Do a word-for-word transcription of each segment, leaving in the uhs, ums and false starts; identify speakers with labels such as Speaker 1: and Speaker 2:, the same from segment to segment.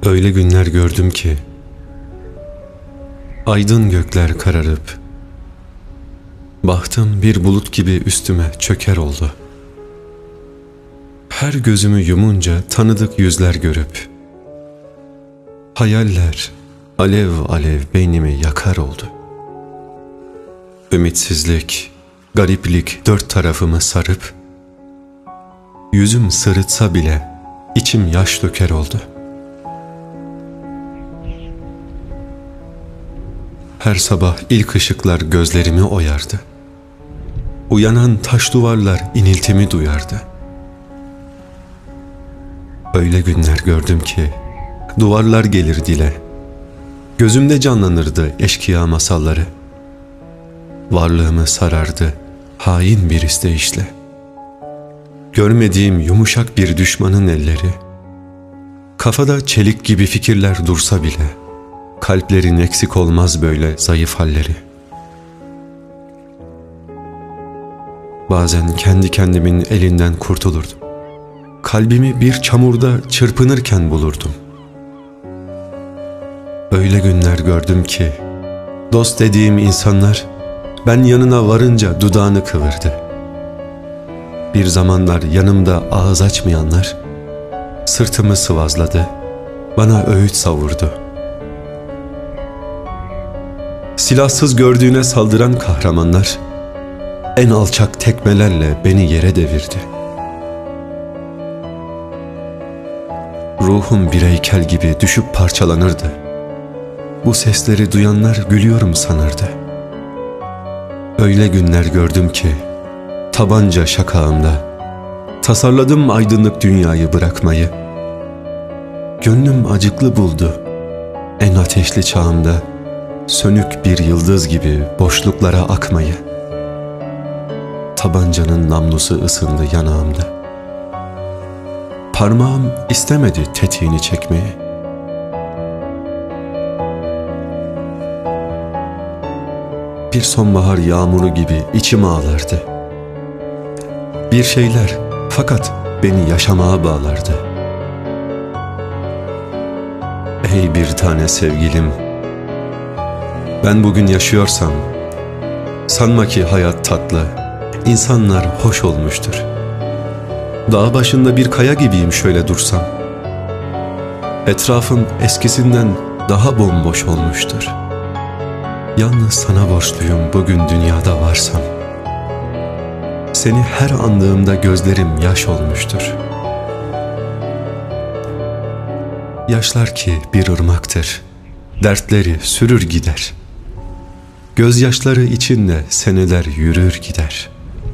Speaker 1: Öyle günler gördüm ki, aydın gökler kararıp, bahtım bir bulut gibi üstüme çöker oldu. Her gözümü yumunca tanıdık yüzler görüp, hayaller alev alev beynimi yakar oldu. Ümitsizlik, gariplik dört tarafımı sarıp, yüzüm sırıtsa bile içim yaş döker oldu. Her sabah ilk ışıklar gözlerimi oyardı. Uyanan taş duvarlar iniltimi duyardı. Öyle günler gördüm ki duvarlar gelir dile. Gözümde canlanırdı eşkıya masalları. Varlığımı sarardı hain bir isteyişle. Görmediğim yumuşak bir düşmanın elleri. Kafada çelik gibi fikirler dursa bile, kalplerin eksik olmaz böyle zayıf halleri. Bazen kendi kendimin elinden kurtulurdum. Kalbimi bir çamurda çırpınırken bulurdum. Öyle günler gördüm ki, dost dediğim insanlar, ben yanına varınca dudağını kıvırdı. Bir zamanlar yanımda ağız açmayanlar, sırtımı sıvazladı, bana öğüt savurdu. Silahsız gördüğüne saldıran kahramanlar, en alçak tekmelerle beni yere devirdi. Ruhum bir heykel gibi düşüp parçalanırdı. Bu sesleri duyanlar gülüyorum sanırdı. Öyle günler gördüm ki, tabanca şakağımda, tasarladım aydınlık dünyayı bırakmayı. Gönlüm acıklı buldu, en ateşli çağımda, sönük bir yıldız gibi boşluklara akmayı. Tabancanın namlusu ısındı yanağımda. Parmağım istemedi tetiğini çekmeyi. Bir sonbahar yağmuru gibi içim ağlardı. Bir şeyler fakat beni yaşamaya bağlardı. Ey bir tane sevgilim, ben bugün yaşıyorsam, sanma ki hayat tatlı, insanlar hoş olmuştur. Dağ başında bir kaya gibiyim şöyle dursam. Etrafım eskisinden daha bomboş olmuştur. Yalnız sana borçluyum bugün dünyada varsam. Seni her andığımda gözlerim yaş olmuştur. Yaşlar ki bir ırmaktır, dertleri sürür gider. Gözyaşları içinde seneler yürür gider.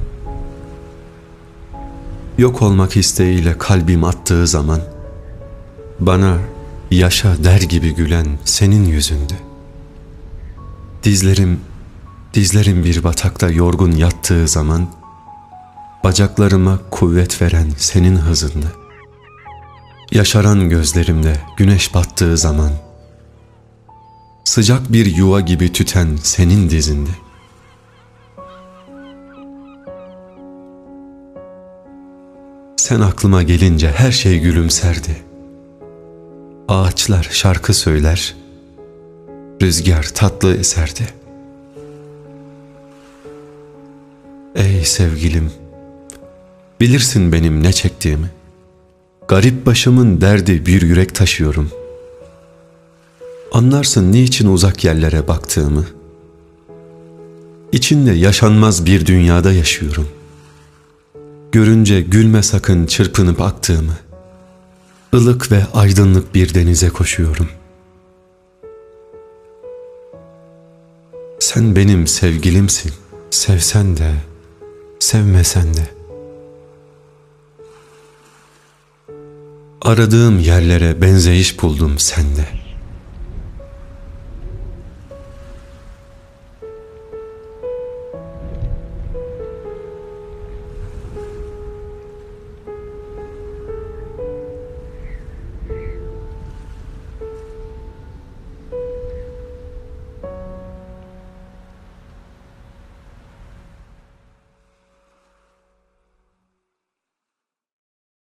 Speaker 1: Yok olmak isteğiyle kalbim attığı zaman, bana yaşa der gibi gülen senin yüzündü. Dizlerim, dizlerim bir batakta yorgun yattığı zaman, bacaklarıma kuvvet veren senin hızındı. Yaşaran gözlerimde güneş battığı zaman, sıcak bir yuva gibi tüten senin dizindi. Sen aklıma gelince her şey gülümserdi. Ağaçlar şarkı söyler, rüzgar tatlı eserdi. Ey sevgilim, bilirsin benim ne çektiğimi. Garip başımın derdi bir yürek taşıyorum. Anlarsın niçin uzak yerlere baktığımı. İçinde yaşanmaz bir dünyada yaşıyorum. Görünce gülme sakın çırpınıp aktığımı. Ilık ve aydınlık bir denize koşuyorum. Sen benim sevgilimsin, sevsen de, sevmesen de. Aradığım yerlere benzeyiş buldum sende.